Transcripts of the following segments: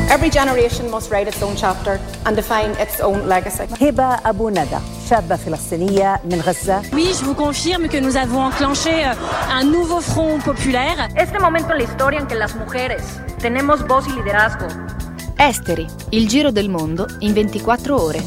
Every generation must write its own chapter and define its own legacy. هبة أبو ندى شابة فلسطينية من غزة. Oui, je vous confirme que nous avons enclenché un nouveau front populaire. Este momento en la historia en que las mujeres tenemos voz y liderazgo. Esteri, il giro del mondo in 24 ore.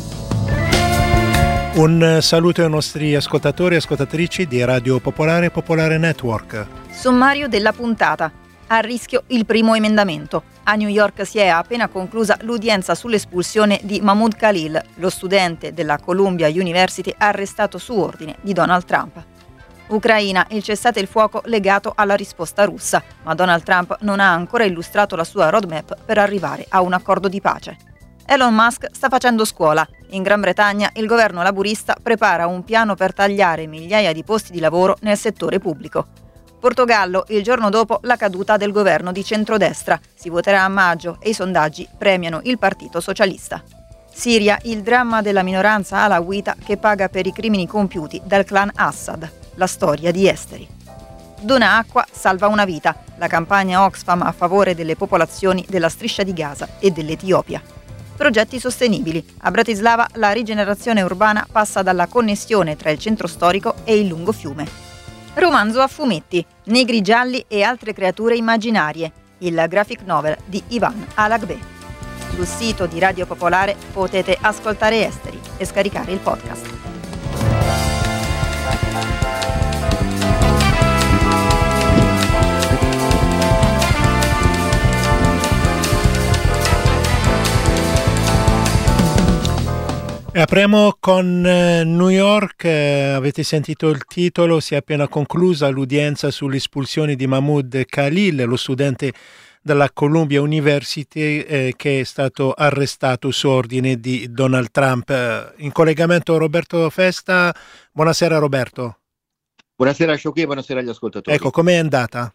Un saluto ai nostri ascoltatori e ascoltatrici di Radio Popolare e Popolare Network. Sommario della puntata. A rischio il primo emendamento. A New York si è appena conclusa l'udienza sull'espulsione di Mahmoud Khalil, lo studente della Columbia University arrestato su ordine di Donald Trump. Ucraina, il cessate il fuoco legato alla risposta russa, ma Donald Trump non ha ancora illustrato la sua roadmap per arrivare a un accordo di pace. Elon Musk sta facendo scuola. In Gran Bretagna il governo laburista prepara un piano per tagliare migliaia di posti di lavoro nel settore pubblico. Portogallo, il giorno dopo la caduta del governo di centrodestra. Si voterà a maggio e i sondaggi premiano il Partito Socialista. Siria, il dramma della minoranza alawita che paga per i crimini compiuti dal clan Assad. La storia di Esteri. Dona acqua, salva una vita. La campagna Oxfam a favore delle popolazioni della striscia di Gaza e dell'Etiopia. Progetti sostenibili. A Bratislava la rigenerazione urbana passa dalla connessione tra il centro storico e il lungo fiume. Romanzo a fumetti, negri gialli e altre creature immaginarie, il graphic novel di Ivan Alagbé. Sul sito di Radio Popolare potete ascoltare Esteri e scaricare il podcast. E apriamo con New York. Avete sentito il titolo, si è appena conclusa l'udienza sull'espulsione di Mahmoud Khalil, lo studente della Columbia University che è stato arrestato su ordine di Donald Trump. In collegamento Roberto Festa. Buonasera Roberto. Buonasera Sciocchi, buonasera agli ascoltatori. Ecco, com'è andata?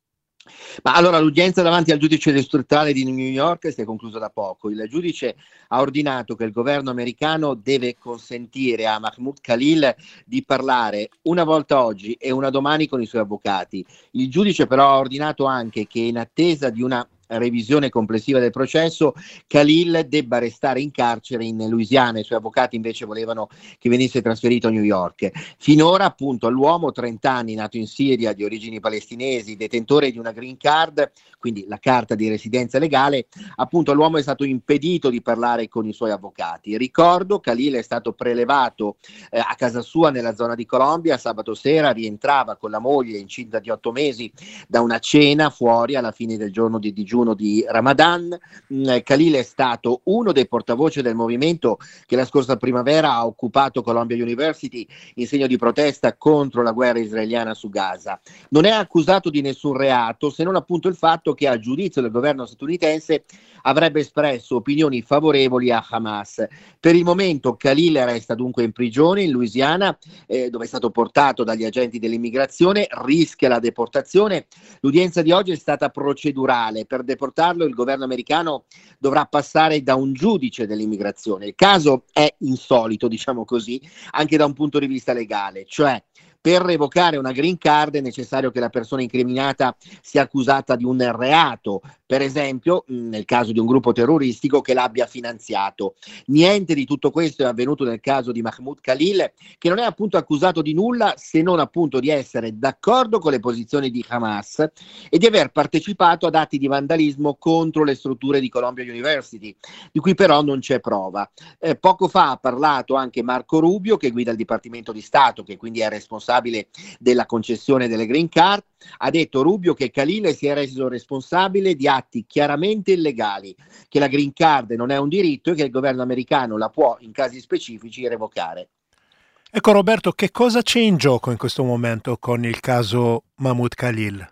Ma allora l'udienza davanti al giudice distrettuale di New York si è conclusa da poco. Il giudice ha ordinato che il governo americano deve consentire a Mahmoud Khalil di parlare una volta oggi e una domani con i suoi avvocati. Il giudice però ha ordinato anche che in attesa di una revisione complessiva del processo Khalil debba restare in carcere in Louisiana. I suoi avvocati invece volevano che venisse trasferito a New York. Finora appunto all'uomo, 30 anni, nato in Siria, di origini palestinesi, detentore di una green card, quindi la carta di residenza legale, appunto all'uomo è stato impedito di parlare con i suoi avvocati. Ricordo, Khalil è stato prelevato a casa sua nella zona di Columbia sabato sera, rientrava con la moglie incinta di 8 mesi da una cena fuori alla fine del giorno di digiuno di Ramadan. Khalil è stato uno dei portavoce del movimento che la scorsa primavera ha occupato Columbia University in segno di protesta contro la guerra israeliana su Gaza. Non è accusato di nessun reato, se non appunto il fatto che a giudizio del governo statunitense avrebbe espresso opinioni favorevoli a Hamas. Per il momento Khalil resta dunque in prigione in Louisiana, dove è stato portato dagli agenti dell'immigrazione, rischia la deportazione. L'udienza di oggi è stata procedurale. Per deportarlo il governo americano dovrà passare da un giudice dell'immigrazione. Il caso è insolito, diciamo così, anche da un punto di vista legale, cioè per revocare una green card è necessario che la persona incriminata sia accusata di un reato, per esempio nel caso di un gruppo terroristico che l'abbia finanziato. Niente di tutto questo è avvenuto nel caso di Mahmoud Khalil, che non è appunto accusato di nulla se non appunto di essere d'accordo con le posizioni di Hamas e di aver partecipato ad atti di vandalismo contro le strutture di Columbia University, di cui però non c'è prova. Poco fa ha parlato anche Marco Rubio, che guida il Dipartimento di Stato, che quindi è responsabile della concessione delle green card. Ha detto Rubio che Khalil si è reso responsabile di atti chiaramente illegali, che la green card non è un diritto e che il governo americano la può in casi specifici revocare. Ecco Roberto, che cosa c'è in gioco in questo momento con il caso Mahmoud Khalil?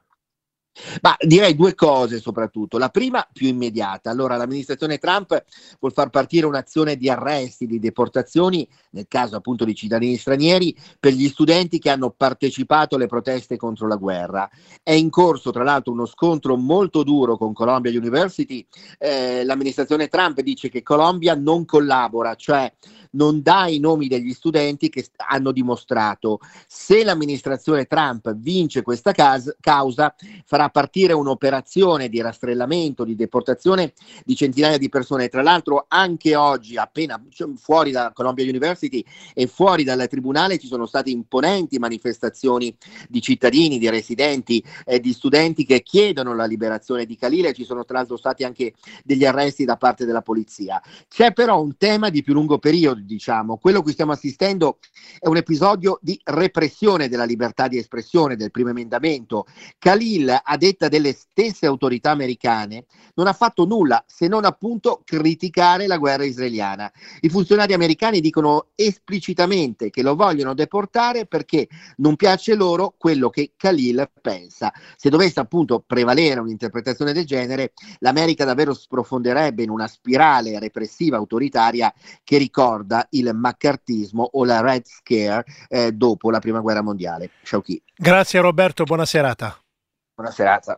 Ma direi due cose soprattutto. La prima più immediata. Allora l'amministrazione Trump vuol far partire un'azione di arresti, di deportazioni, nel caso appunto di cittadini stranieri, per gli studenti che hanno partecipato alle proteste contro la guerra. È in corso tra l'altro uno scontro molto duro con Columbia University. L'amministrazione Trump dice che Columbia non collabora, cioè non dà i nomi degli studenti che hanno dimostrato. Se l'amministrazione Trump vince questa causa, farà partire un'operazione di rastrellamento, di deportazione di centinaia di persone. Tra l'altro anche oggi, appena fuori da Columbia University e fuori dal tribunale, ci sono state imponenti manifestazioni di cittadini, di residenti e di studenti che chiedono la liberazione di Khalil, e ci sono tra l'altro stati anche degli arresti da parte della polizia. C'è però un tema di più lungo periodo, diciamo. Quello a cui stiamo assistendo è un episodio di repressione della libertà di espressione, del primo emendamento. Khalil, a detta delle stesse autorità americane, non ha fatto nulla se non appunto criticare la guerra israeliana. I funzionari americani dicono esplicitamente che lo vogliono deportare perché non piace loro quello che Khalil pensa. Se dovesse appunto prevalere un'interpretazione del genere, l'America davvero sprofonderebbe in una spirale repressiva autoritaria che ricorda il maccartismo o la Red Scare dopo la Prima Guerra Mondiale. Sciauchi. Grazie Roberto, buona serata. Buona serata.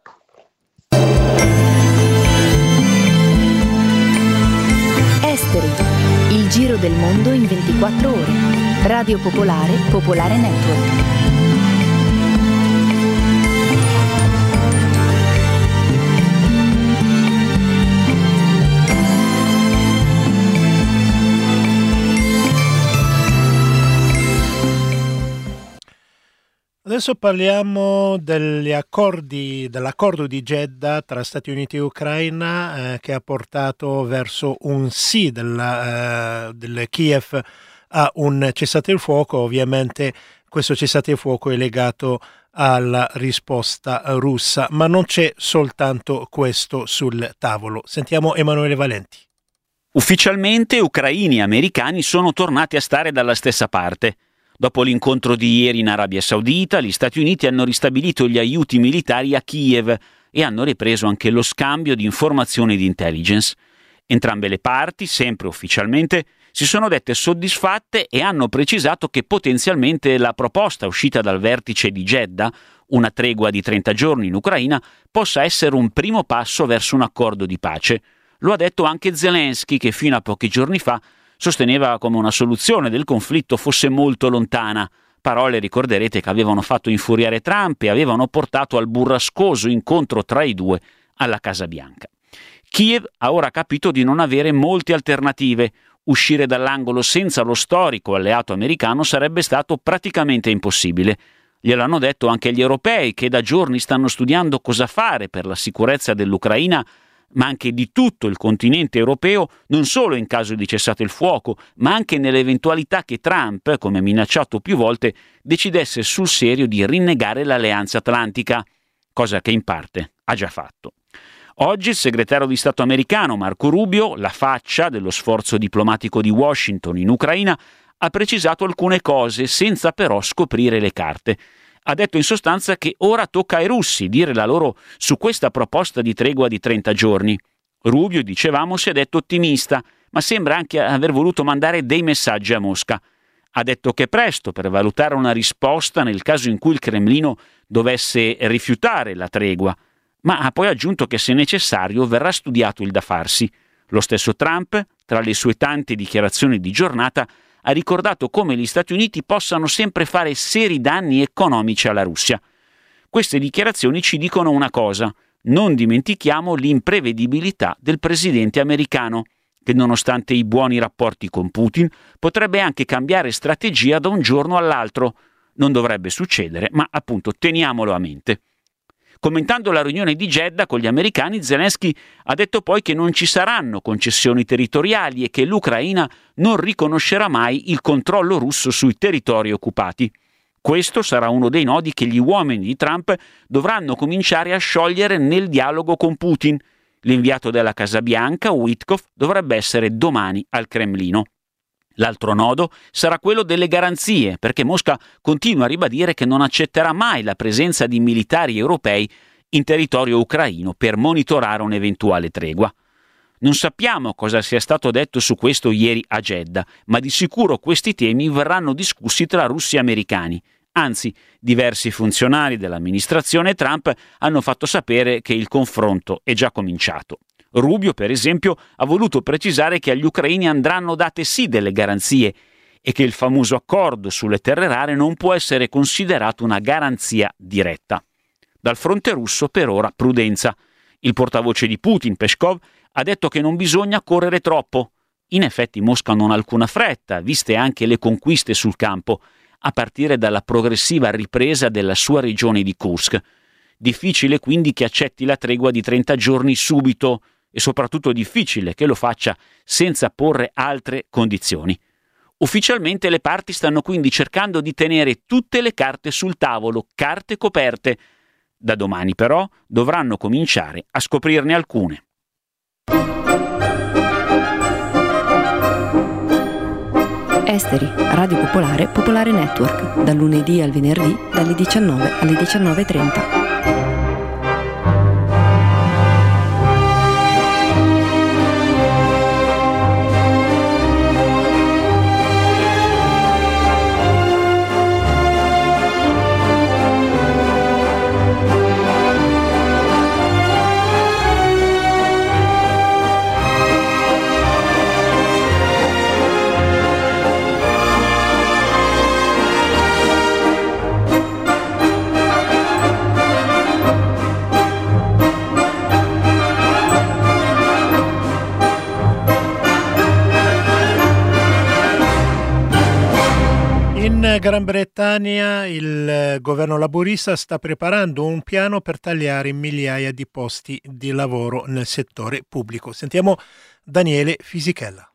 Esteri, il giro del mondo in 24 ore. Radio Popolare, Popolare Network. Adesso parliamo dell'accordo di Jeddah tra Stati Uniti e Ucraina che ha portato verso un sì del Kiev a un cessate il fuoco. Ovviamente questo cessate il fuoco è legato alla risposta russa, ma non c'è soltanto questo sul tavolo. Sentiamo Emanuele Valenti. Ufficialmente ucraini e americani sono tornati a stare dalla stessa parte. Dopo l'incontro di ieri in Arabia Saudita, gli Stati Uniti hanno ristabilito gli aiuti militari a Kiev e hanno ripreso anche lo scambio di informazioni di intelligence. Entrambe le parti, sempre ufficialmente, si sono dette soddisfatte e hanno precisato che potenzialmente la proposta uscita dal vertice di Jeddah, una tregua di 30 giorni in Ucraina, possa essere un primo passo verso un accordo di pace. Lo ha detto anche Zelensky, che fino a pochi giorni fa sosteneva come una soluzione del conflitto fosse molto lontana. Parole, ricorderete, che avevano fatto infuriare Trump e avevano portato al burrascoso incontro tra i due alla Casa Bianca. Kiev ha ora capito di non avere molte alternative. Uscire dall'angolo senza lo storico alleato americano sarebbe stato praticamente impossibile. Gliel'hanno detto anche gli europei, che da giorni stanno studiando cosa fare per la sicurezza dell'Ucraina, ma anche di tutto il continente europeo, non solo in caso di cessate il fuoco, ma anche nell'eventualità che Trump, come minacciato più volte, decidesse sul serio di rinnegare l'alleanza atlantica, cosa che in parte ha già fatto. Oggi il segretario di Stato americano Marco Rubio, la faccia dello sforzo diplomatico di Washington in Ucraina, ha precisato alcune cose senza però scoprire le carte. Ha detto in sostanza che ora tocca ai russi dire la loro su questa proposta di tregua di 30 giorni. Rubio, dicevamo, si è detto ottimista, ma sembra anche aver voluto mandare dei messaggi a Mosca. Ha detto che è presto per valutare una risposta nel caso in cui il Cremlino dovesse rifiutare la tregua, ma ha poi aggiunto che se necessario verrà studiato il da farsi. Lo stesso Trump, tra le sue tante dichiarazioni di giornata, ha ricordato come gli Stati Uniti possano sempre fare seri danni economici alla Russia. Queste dichiarazioni ci dicono una cosa: non dimentichiamo l'imprevedibilità del presidente americano, che nonostante i buoni rapporti con Putin potrebbe anche cambiare strategia da un giorno all'altro. Non dovrebbe succedere, ma appunto teniamolo a mente. Commentando la riunione di Jeddah con gli americani, Zelensky ha detto poi che non ci saranno concessioni territoriali e che l'Ucraina non riconoscerà mai il controllo russo sui territori occupati. Questo sarà uno dei nodi che gli uomini di Trump dovranno cominciare a sciogliere nel dialogo con Putin. L'inviato della Casa Bianca, Witkoff, dovrebbe essere domani al Cremlino. L'altro nodo sarà quello delle garanzie, perché Mosca continua a ribadire che non accetterà mai la presenza di militari europei in territorio ucraino per monitorare un'eventuale tregua. Non sappiamo cosa sia stato detto su questo ieri a Jeddah, ma di sicuro questi temi verranno discussi tra russi e americani. Anzi, diversi funzionari dell'amministrazione Trump hanno fatto sapere che il confronto è già cominciato. Rubio, per esempio, ha voluto precisare che agli ucraini andranno date sì delle garanzie e che il famoso accordo sulle terre rare non può essere considerato una garanzia diretta. Dal fronte russo, per ora, prudenza. Il portavoce di Putin, Peskov, ha detto che non bisogna correre troppo. In effetti Mosca non ha alcuna fretta, viste anche le conquiste sul campo, a partire dalla progressiva ripresa della sua regione di Kursk. Difficile quindi che accetti la tregua di 30 giorni subito e soprattutto difficile che lo faccia senza porre altre condizioni. Ufficialmente le parti stanno quindi cercando di tenere tutte le carte sul tavolo, carte coperte. Da domani però dovranno cominciare a scoprirne alcune. Esteri, Radio Popolare, Popolare Network, dal lunedì al venerdì, dalle 19 alle 19:30. In Gran Bretagna il governo laburista sta preparando un piano per tagliare migliaia di posti di lavoro nel settore pubblico. Sentiamo Daniele Fisichella.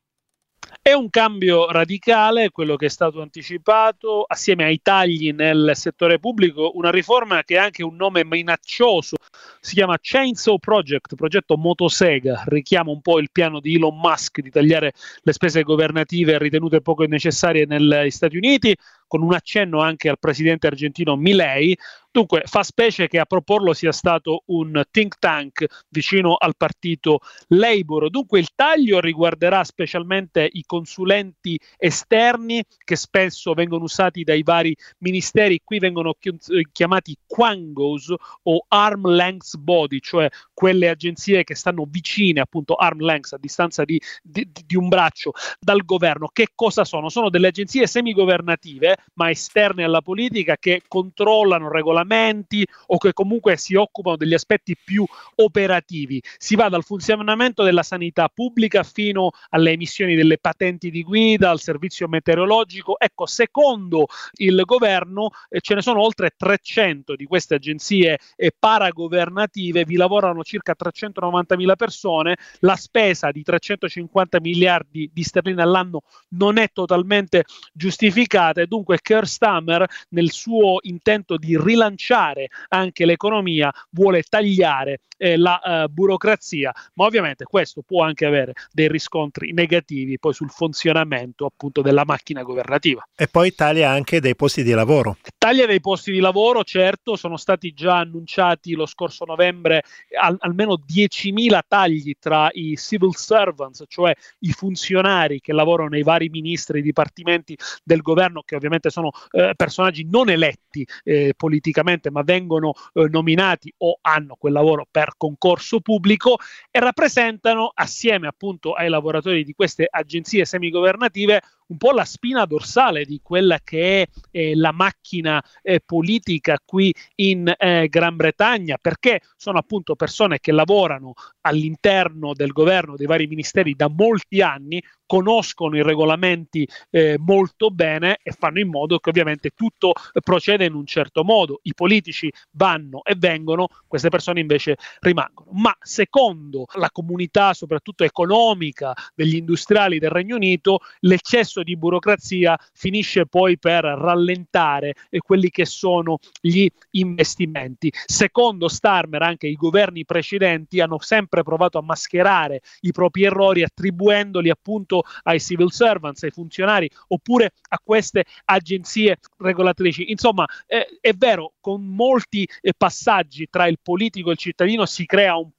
È un cambio radicale, quello che è stato anticipato, assieme ai tagli nel settore pubblico, una riforma che ha anche un nome minaccioso, si chiama Chainsaw Project, progetto motosega, richiama un po' il piano di Elon Musk di tagliare le spese governative ritenute poco necessarie negli Stati Uniti, con un accenno anche al presidente argentino Milei. Dunque fa specie che a proporlo sia stato un think tank vicino al partito Labour. Dunque il taglio riguarderà specialmente i consulenti esterni che spesso vengono usati dai vari ministeri. Qui vengono chiamati quangos o arm length body, cioè quelle agenzie che stanno vicine, appunto arm length, a distanza di un braccio dal governo. Che cosa sono? Sono delle agenzie semigovernative ma esterne alla politica, che controllano regolamenti o che comunque si occupano degli aspetti più operativi. Si va dal funzionamento della sanità pubblica fino alle emissioni delle patenti di guida, al servizio meteorologico. Ecco, secondo il governo ce ne sono oltre 300 di queste agenzie paragovernative, vi lavorano circa 390.000 persone, la spesa di 350 miliardi di sterline all'anno non è totalmente giustificata e dunque Keir Starmer, nel suo intento di rilanciare anche l'economia, vuole tagliare la burocrazia, ma ovviamente questo può anche avere dei riscontri negativi poi sul funzionamento appunto della macchina governativa. E poi taglia anche dei posti di lavoro. Taglia dei posti di lavoro, certo, sono stati già annunciati lo scorso novembre almeno 10.000 tagli tra i civil servants, cioè i funzionari che lavorano nei vari ministeri e dipartimenti del governo, che ovviamente sono personaggi non eletti politicamente, ma vengono nominati o hanno quel lavoro per concorso pubblico, e rappresentano, assieme appunto ai lavoratori di queste agenzie semigovernative, un po' la spina dorsale di quella che è la macchina politica qui in Gran Bretagna, perché sono appunto persone che lavorano all'interno del governo, dei vari ministeri da molti anni, conoscono i regolamenti molto bene e fanno in modo che ovviamente tutto proceda in un certo modo. I politici vanno e vengono, queste persone invece rimangono. Ma secondo la comunità soprattutto economica degli industriali del Regno Unito, l'eccesso di burocrazia finisce poi per rallentare quelli che sono gli investimenti. Secondo Starmer, anche i governi precedenti hanno sempre provato a mascherare i propri errori attribuendoli appunto ai civil servants, ai funzionari, oppure a queste agenzie regolatrici. Insomma, è vero, con molti passaggi tra il politico e il cittadino si crea un po'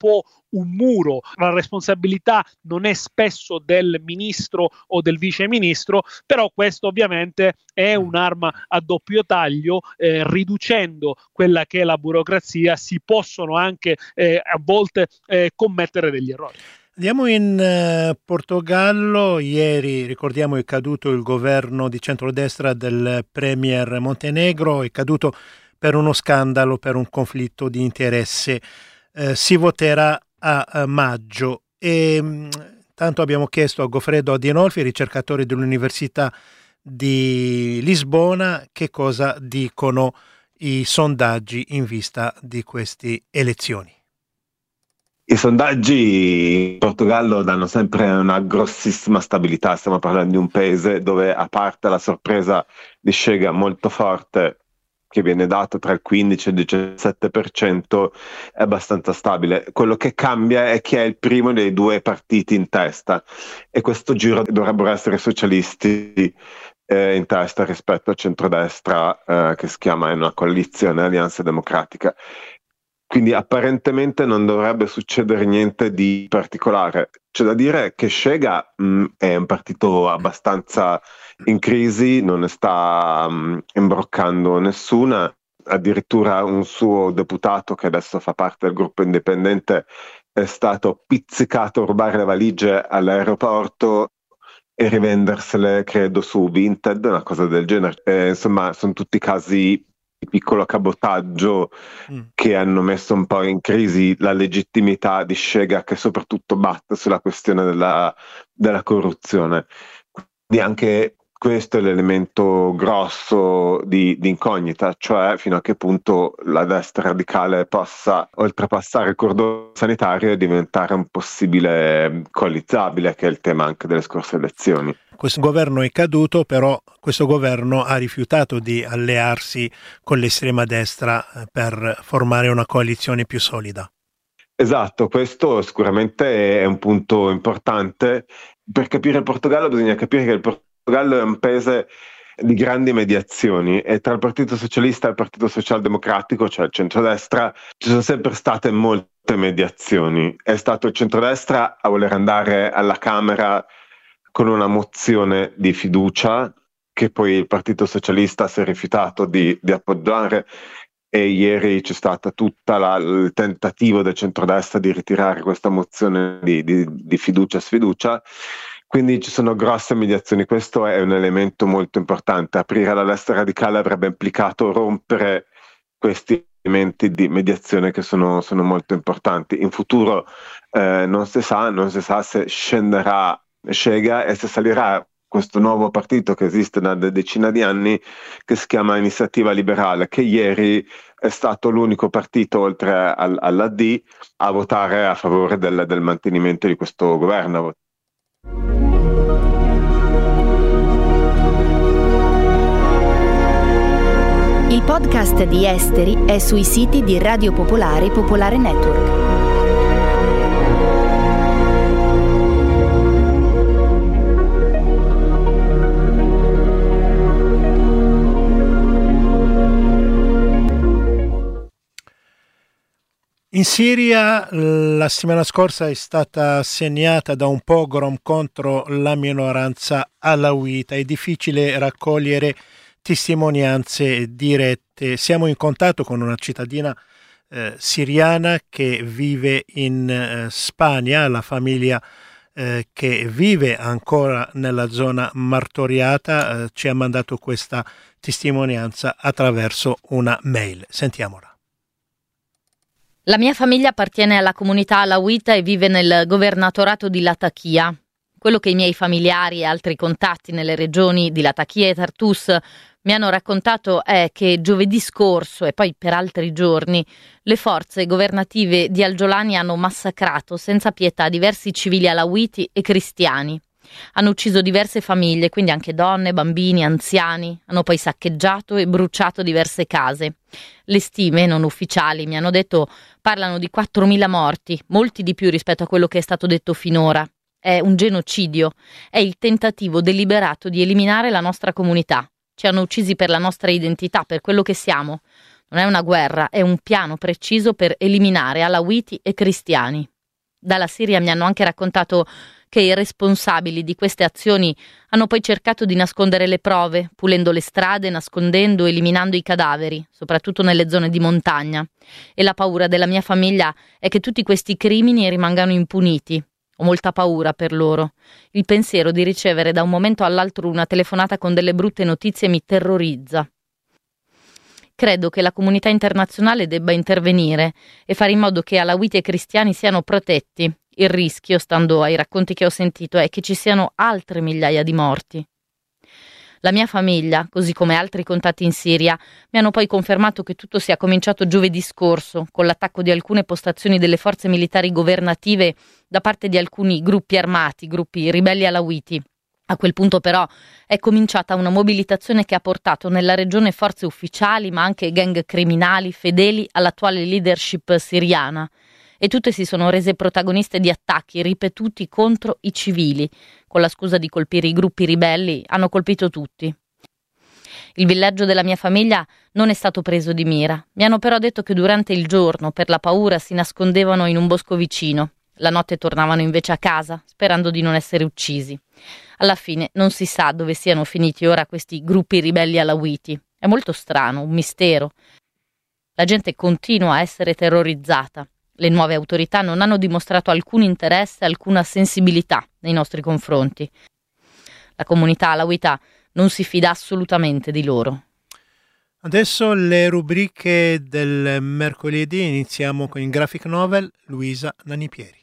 un muro. La responsabilità non è spesso del ministro o del viceministro, però questo ovviamente è un'arma a doppio taglio, riducendo quella che è la burocrazia si possono anche a volte commettere degli errori. Andiamo in Portogallo. Ieri, ricordiamo, è caduto il governo di centrodestra del premier Montenegro, è caduto per uno scandalo, per un conflitto di interesse. Si voterà a maggio e tanto abbiamo chiesto a Goffredo Adinolfi, ricercatore dell'Università di Lisbona, che cosa dicono i sondaggi in vista di queste elezioni. I sondaggi in Portogallo danno sempre una grossissima stabilità. Stiamo parlando di un paese dove, a parte la sorpresa di Chega molto forte, che viene dato tra il 15 e il 17%, è abbastanza stabile. Quello che cambia è chi è il primo dei due partiti in testa, e questo giro dovrebbero essere i socialisti in testa rispetto al centrodestra, che si chiama, è una coalizione, Alleanza Democratica. Quindi apparentemente non dovrebbe succedere niente di particolare. C'è da dire che Chega è un partito abbastanza in crisi, non ne sta imbroccando nessuna. Addirittura un suo deputato, che adesso fa parte del gruppo indipendente, è stato pizzicato a rubare le valigie all'aeroporto e rivendersele, credo, su Vinted, una cosa del genere. Insomma, sono tutti casi di piccolo cabotaggio che hanno messo un po' in crisi la legittimità di Chega, che soprattutto batte sulla questione della corruzione. Quindi anche questo è l'elemento grosso di incognita, cioè fino a che punto la destra radicale possa oltrepassare il cordone sanitario e diventare un possibile coalizzabile, che è il tema anche delle scorse elezioni. Questo governo è caduto, però questo governo ha rifiutato di allearsi con l'estrema destra per formare una coalizione più solida. Esatto, questo sicuramente è un punto importante. Per capire il Portogallo bisogna capire che il Portogallo è un paese di grandi mediazioni, e tra il Partito Socialista e il Partito Socialdemocratico, cioè il centrodestra, ci sono sempre state molte mediazioni. È stato il centrodestra a voler andare alla Camera con una mozione di fiducia, che poi il Partito Socialista si è rifiutato di appoggiare, e ieri c'è stata tutta il tentativo del centrodestra di ritirare questa mozione di fiducia e sfiducia. Quindi ci sono grosse mediazioni. Questo è un elemento molto importante. Aprire la destra radicale avrebbe implicato rompere questi elementi di mediazione che sono molto importanti. In futuro non si sa se scenderà Chega e se salirà questo nuovo partito che esiste da decina di anni, che si chiama Iniziativa Liberale, che ieri è stato l'unico partito, oltre all'AD, a votare a favore del mantenimento di questo governo. Il podcast di Esteri è sui siti di Radio Popolare e Popolare Network. In Siria la settimana scorsa è stata segnata da un pogrom contro la minoranza alawita. È difficile raccogliere testimonianze dirette. Siamo in contatto con una cittadina siriana che vive in Spagna, la famiglia che vive ancora nella zona martoriata ci ha mandato questa testimonianza attraverso una mail. Sentiamola. La mia famiglia appartiene alla comunità alawita e vive nel governatorato di Latakia. Quello che i miei familiari e altri contatti nelle regioni di Latakia e Tartus mi hanno raccontato è che giovedì scorso e poi per altri giorni le forze governative di Al-Jolani hanno massacrato senza pietà diversi civili alawiti e cristiani. Hanno ucciso diverse famiglie, quindi anche donne, bambini, anziani. Hanno poi saccheggiato e bruciato diverse case. Le stime non ufficiali, mi hanno detto, parlano di 4.000 morti, molti di più rispetto a quello che è stato detto finora. È un genocidio, è il tentativo deliberato di eliminare la nostra comunità. Ci hanno uccisi per la nostra identità, per quello che siamo. Non è una guerra, è un piano preciso per eliminare alawiti e cristiani. Dalla Siria mi hanno anche raccontato che i responsabili di queste azioni hanno poi cercato di nascondere le prove, pulendo le strade, nascondendo, eliminando i cadaveri, soprattutto nelle zone di montagna. E la paura della mia famiglia è che tutti questi crimini rimangano impuniti. Ho molta paura per loro. Il pensiero di ricevere da un momento all'altro una telefonata con delle brutte notizie mi terrorizza. Credo che la comunità internazionale debba intervenire e fare in modo che alawiti e cristiani siano protetti. Il rischio, stando ai racconti che ho sentito, è che ci siano altre migliaia di morti. La mia famiglia, così come altri contatti in Siria, mi hanno poi confermato che tutto sia cominciato giovedì scorso, con l'attacco di alcune postazioni delle forze militari governative da parte di alcuni gruppi armati, gruppi ribelli alawiti. A quel punto però è cominciata una mobilitazione che ha portato nella regione forze ufficiali, ma anche gang criminali fedeli all'attuale leadership siriana. E tutte si sono rese protagoniste di attacchi ripetuti contro i civili. Con la scusa di colpire i gruppi ribelli, hanno colpito tutti. Il villaggio della mia famiglia non è stato preso di mira. Mi hanno però detto che durante il giorno, per la paura, si nascondevano in un bosco vicino. La notte tornavano invece a casa, sperando di non essere uccisi. Alla fine non si sa dove siano finiti ora questi gruppi ribelli alawiti. È molto strano, un mistero. La gente continua a essere terrorizzata. Le nuove autorità non hanno dimostrato alcun interesse, alcuna sensibilità nei nostri confronti. La comunità alawita non si fida assolutamente di loro. Adesso le rubriche del mercoledì. Iniziamo con il graphic novel Luisa Nanipieri.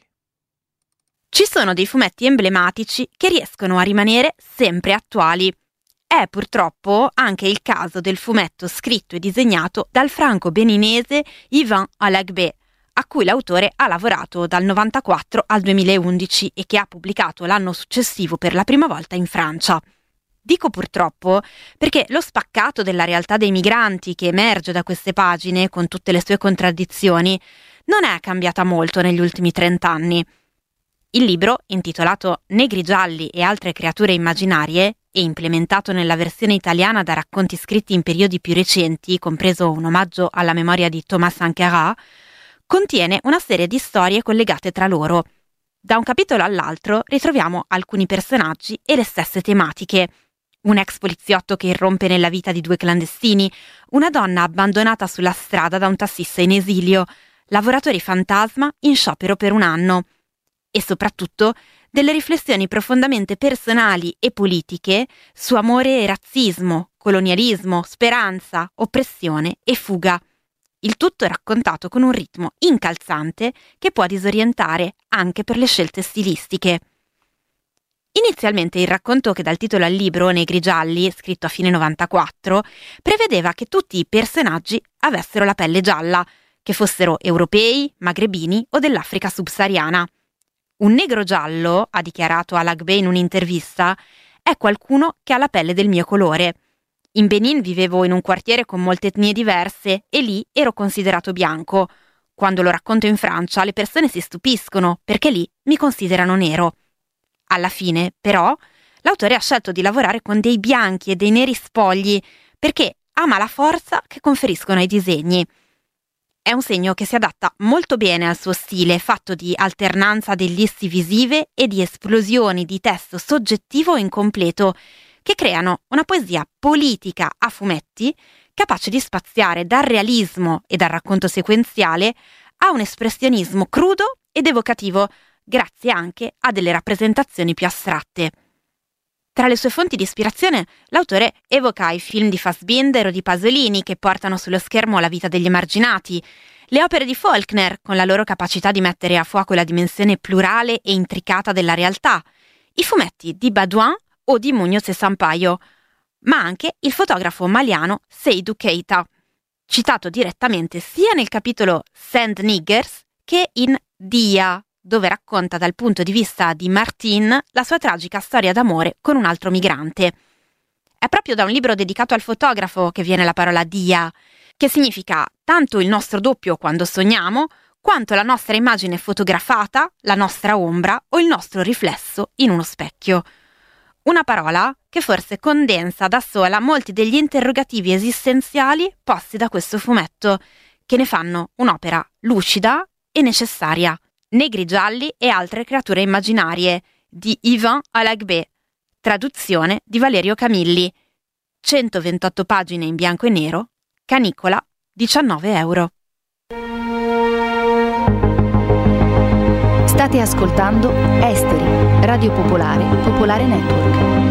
Ci sono dei fumetti emblematici che riescono a rimanere sempre attuali. È purtroppo anche il caso del fumetto scritto e disegnato dal franco-beninese Yvan Alagbé, a cui l'autore ha lavorato dal 1994 al 2011 e che ha pubblicato l'anno successivo per la prima volta in Francia. Dico purtroppo perché lo spaccato della realtà dei migranti che emerge da queste pagine, con tutte le sue contraddizioni, non è cambiata molto negli ultimi 30 anni. Il libro, intitolato Negri gialli e altre creature immaginarie, e implementato nella versione italiana da racconti scritti in periodi più recenti, compreso un omaggio alla memoria di Thomas Sankara, contiene una serie di storie collegate tra loro. Da un capitolo all'altro ritroviamo alcuni personaggi e le stesse tematiche. Un ex poliziotto che irrompe nella vita di due clandestini, una donna abbandonata sulla strada da un tassista in esilio, lavoratori fantasma in sciopero per un anno. E soprattutto delle riflessioni profondamente personali e politiche su amore e razzismo, colonialismo, speranza, oppressione e fuga. Il tutto è raccontato con un ritmo incalzante che può disorientare anche per le scelte stilistiche. Inizialmente il racconto che dà il titolo al libro, Negri gialli, scritto a fine 94, prevedeva che tutti i personaggi avessero la pelle gialla, che fossero europei, magrebini o dell'Africa subsahariana. Un negro giallo, ha dichiarato Alagbé in un'intervista, è qualcuno che ha la pelle del mio colore. In Benin vivevo in un quartiere con molte etnie diverse e lì ero considerato bianco. Quando lo racconto in Francia le persone si stupiscono perché lì mi considerano nero. Alla fine, però, l'autore ha scelto di lavorare con dei bianchi e dei neri spogli perché ama la forza che conferiscono ai disegni. È un segno che si adatta molto bene al suo stile, fatto di alternanza degli ellissi visive e di esplosioni di testo soggettivo e incompleto, che creano una poesia politica a fumetti, capace di spaziare dal realismo e dal racconto sequenziale a un espressionismo crudo ed evocativo, grazie anche a delle rappresentazioni più astratte. Tra le sue fonti di ispirazione, l'autore evoca i film di Fassbinder o di Pasolini che portano sullo schermo la vita degli emarginati, le opere di Faulkner con la loro capacità di mettere a fuoco la dimensione plurale e intricata della realtà, i fumetti di Baudouin o di Muñoz e Sampaio, ma anche il fotografo maliano Seydou Keita, citato direttamente sia nel capitolo Sand Niggers che in Dia, dove racconta dal punto di vista di Martin la sua tragica storia d'amore con un altro migrante. È proprio da un libro dedicato al fotografo che viene la parola Dia, che significa tanto il nostro doppio quando sogniamo, quanto la nostra immagine fotografata, la nostra ombra o il nostro riflesso in uno specchio. Una parola che forse condensa da sola molti degli interrogativi esistenziali posti da questo fumetto, che ne fanno un'opera lucida e necessaria. Negri gialli e altre creature immaginarie di Yvan Alagbé, traduzione di Valerio Camilli. 128 pagine in bianco e nero, canicola 19 euro. State ascoltando Esteri, Radio Popolare, Popolare Network.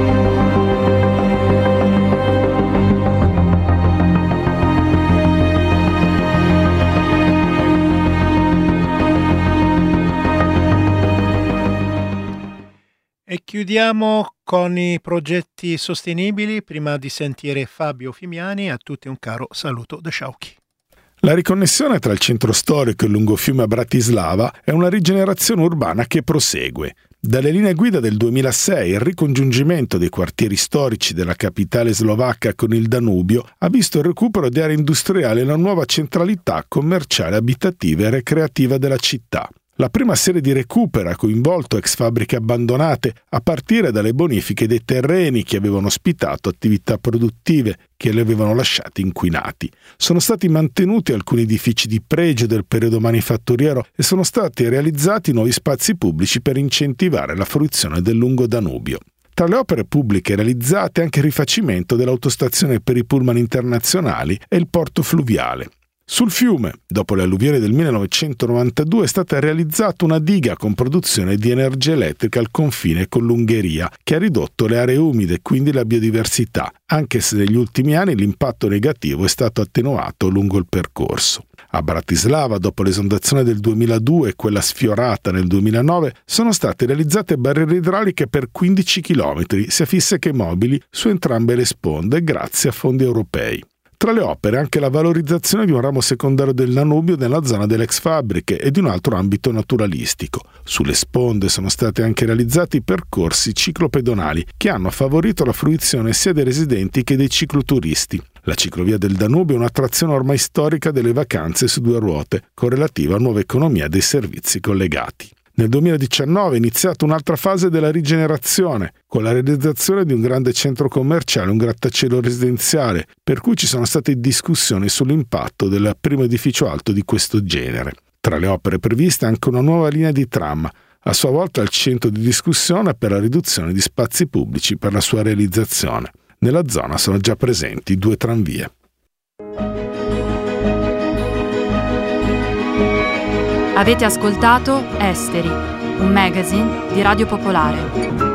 E chiudiamo con i progetti sostenibili. Prima di sentire Fabio Fimiani, a tutti un caro saluto da Sciauchi. La riconnessione tra il centro storico e il lungofiume a Bratislava è una rigenerazione urbana che prosegue. Dalle linee guida del 2006 il ricongiungimento dei quartieri storici della capitale slovacca con il Danubio ha visto il recupero di aree industriali e la nuova centralità commerciale, abitativa e recreativa della città. La prima serie di recupero ha coinvolto ex fabbriche abbandonate, a partire dalle bonifiche dei terreni che avevano ospitato attività produttive che li avevano lasciati inquinati. Sono stati mantenuti alcuni edifici di pregio del periodo manifatturiero e sono stati realizzati nuovi spazi pubblici per incentivare la fruizione del lungo Danubio. Tra le opere pubbliche realizzate anche il rifacimento dell'autostazione per i pullman internazionali e il porto fluviale. Sul fiume, dopo le alluvioni del 1992, è stata realizzata una diga con produzione di energia elettrica al confine con l'Ungheria, che ha ridotto le aree umide e quindi la biodiversità, anche se negli ultimi anni l'impatto negativo è stato attenuato lungo il percorso. A Bratislava, dopo l'esondazione del 2002 e quella sfiorata nel 2009, sono state realizzate barriere idrauliche per 15 km, sia fisse che mobili, su entrambe le sponde, grazie a fondi europei. Tra le opere anche la valorizzazione di un ramo secondario del Danubio nella zona delle ex fabbriche e di un altro ambito naturalistico. Sulle sponde sono stati anche realizzati percorsi ciclopedonali che hanno favorito la fruizione sia dei residenti che dei cicloturisti. La ciclovia del Danubio è un'attrazione ormai storica delle vacanze su due ruote, correlativa a nuova economia dei servizi collegati. Nel 2019 è iniziata un'altra fase della rigenerazione, con la realizzazione di un grande centro commerciale, un grattacielo residenziale, per cui ci sono state discussioni sull'impatto del primo edificio alto di questo genere. Tra le opere previste anche una nuova linea di tram, a sua volta al centro di discussione per la riduzione di spazi pubblici per la sua realizzazione. Nella zona sono già presenti 2 tranvie. Avete ascoltato Esteri, un magazine di Radio Popolare.